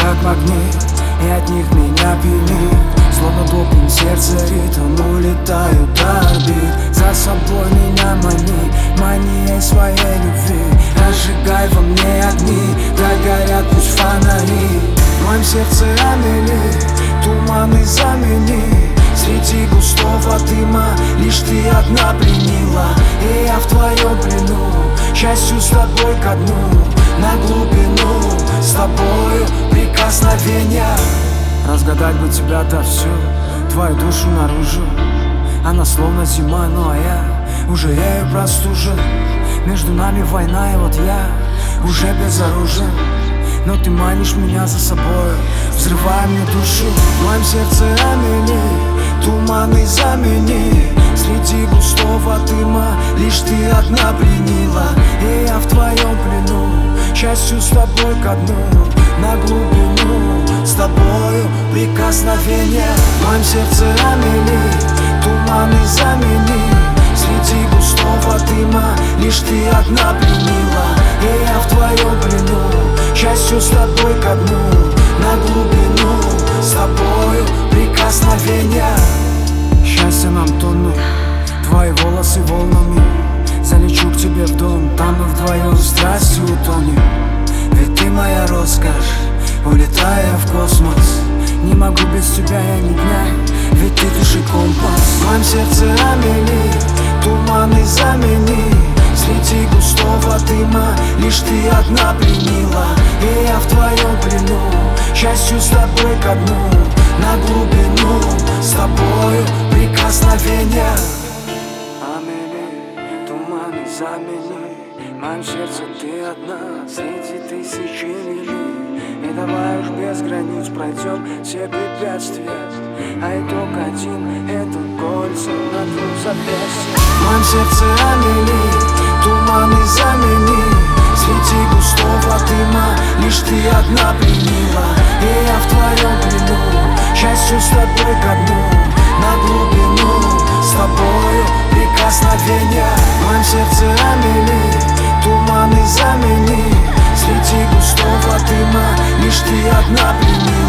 как магнит, и от них меня пьянит. Словно допинг, сердце ритм, улетают орбит. За собой меня мани, манией своей любви. Разжигай во мне огни, да горят пусть фонари. В моем сердце Амели, туманы замени. Среди густого дыма лишь ты одна пленила. И я в твоем плену, счастью с тобой ко дну. На глубину, с тобою прикосновения. Разгадать бы тебя отовсю, твою душу наружу. Она словно зима, ну а я уже ею простужен. Между нами война, и вот я уже безоружен. Но ты манишь меня за собой, взрывая мне душу. В моем сердце Амели, туманы замени. Среди густого дыма лишь ты одна пленила. И я в твоем плену, счастью с тобой ко дну. На глубину, с тобою прикосновения. В моем сердце Амели, туманы замени. Среди густого дыма лишь ты одна пленила. И я в твоем плену, счастью с тобой ко дну. На глубину, с тобою прикосновения. Счастье нам тонны, твои волосы волнами. Залечу к тебе в дом, там мы вдвоем страстью утонем. Ведь ты моя роскошь, улетая в космос. Не могу без тебя я ни дня, ведь ты души компас. В моем сердце Амели, туманы замени. Среди густого дыма лишь ты одна пленила. И я в твоем плену, счастью с тобой ко дну. На глубину, с тобою прикосновения. Амели, туманы замени. В моем сердце ты одна среди тысячи лилий. И давай уж без границ пройдем все препятствия. А итог один — это кольца на двух запястьях. В моем сердце Амели, туманы замени. Среди густого дыма лишь ты одна пленила. И я в твоем плену, счастью с тобой ко дну. На глубину, с тобою прикосновения. В моем сердце Амели, туманы замени. Среди густого дыма лишь ты одна пленила.